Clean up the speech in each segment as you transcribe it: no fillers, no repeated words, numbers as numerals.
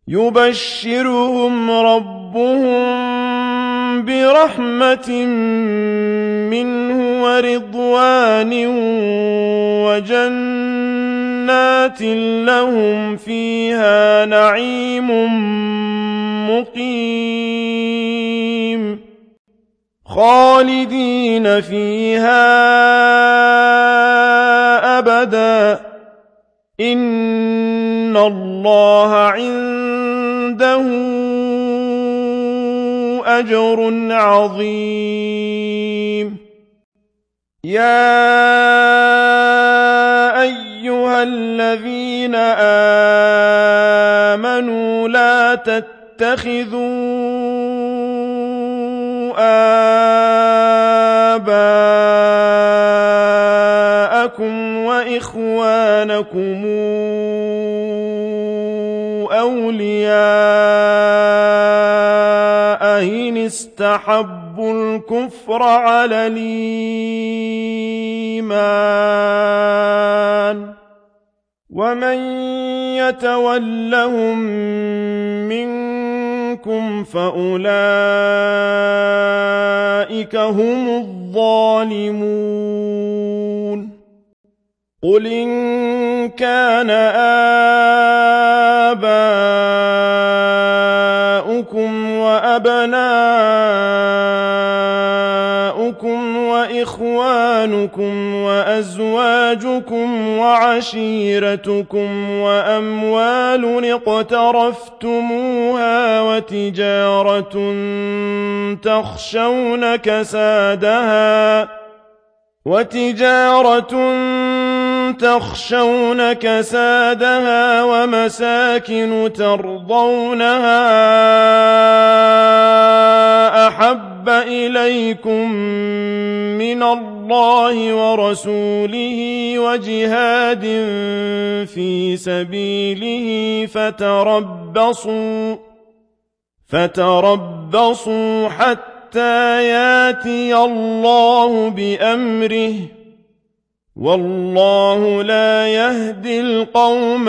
يبشرهم ربهم برحمة منه ورضوان وجنات لهم فيها نعيم مقيم خالدين فيها أبدا إن الله عنده أجر عظيم يا أيها الذين آمنوا لا تتخذوا آباءكم وإخوانكم أولياء إن استحبوا الكفر على الإيمان ومن يتولهم منكم فأولئك هم الظالمون قل إن كان آباؤكم وأبناؤكم وإخوانكم وأزواجكم وعشيرتكم وأموال اقترفتموها وتجارة تخشون كسادها ومساكن ترضونها أحب إليكم من الله ورسوله وجهاد في سبيله فتربصوا حتى ياتي الله بأمره والله لا يهدي القوم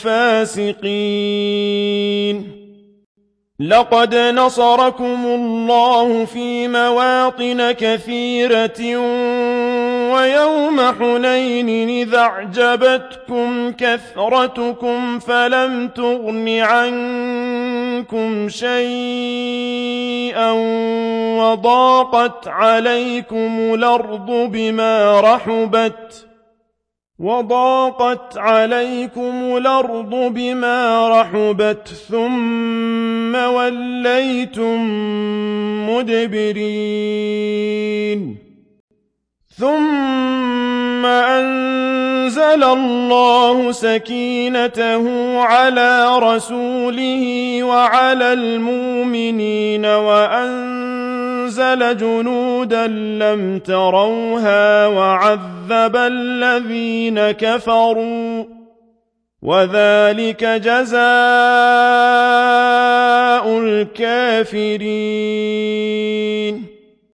الفاسقين لقد نصركم الله في مواطن كثيرة ويوم حنين إذا أعجبتكم كثرتكم فلم تغن عنكم شيئا وضاقت عليكم الأرض بما رحبت ثم وليتم مدبرين ثم أنزل الله سكينته على رسوله وعلى المؤمنين وأنزل جنودا لم تروها وعذب الذين كفروا وذلك جزاء الكافرين